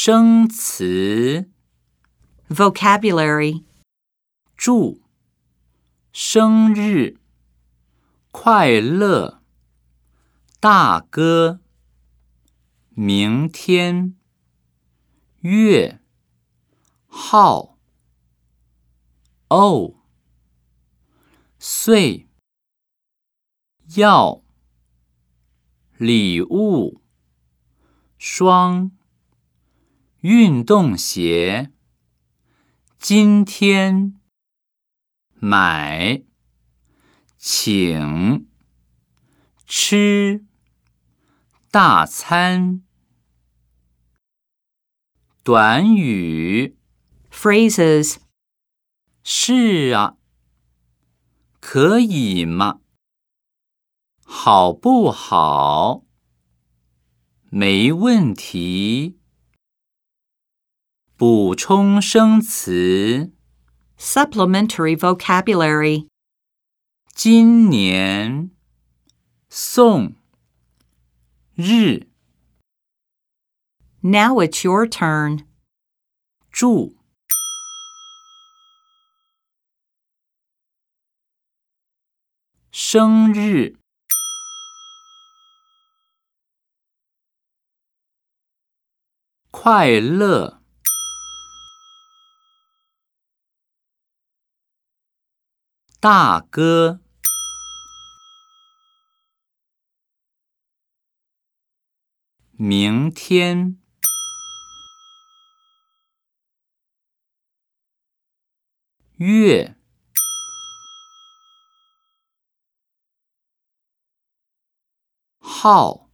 生词 Vocabulary. 祝生日快乐大哥明天月号哦岁要礼物双运动鞋今天买请吃大餐短语 Phrases. 是啊可以吗好不好没问题补充生词 Supplementary vocabulary. 今年送日 Now it's your turn. 祝生日快乐大哥明天月号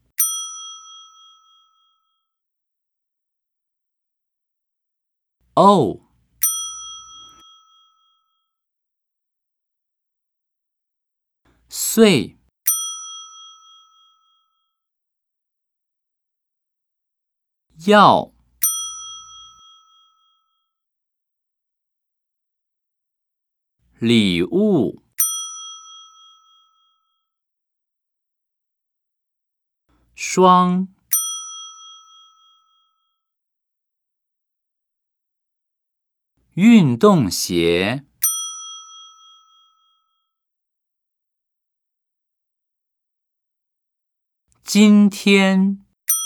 哦岁要礼物双运动鞋今天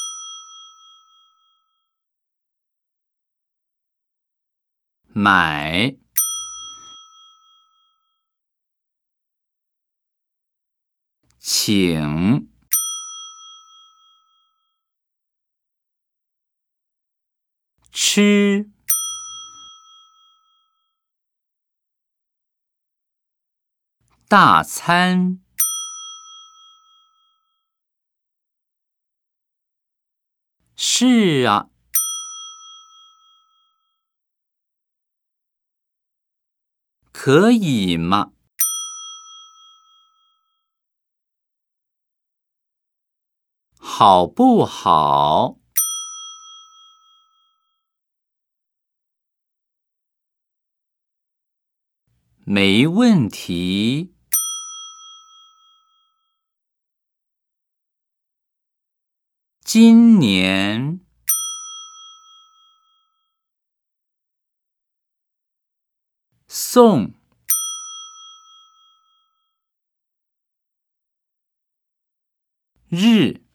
买请吃大餐是啊可以吗好不好没问题今年送日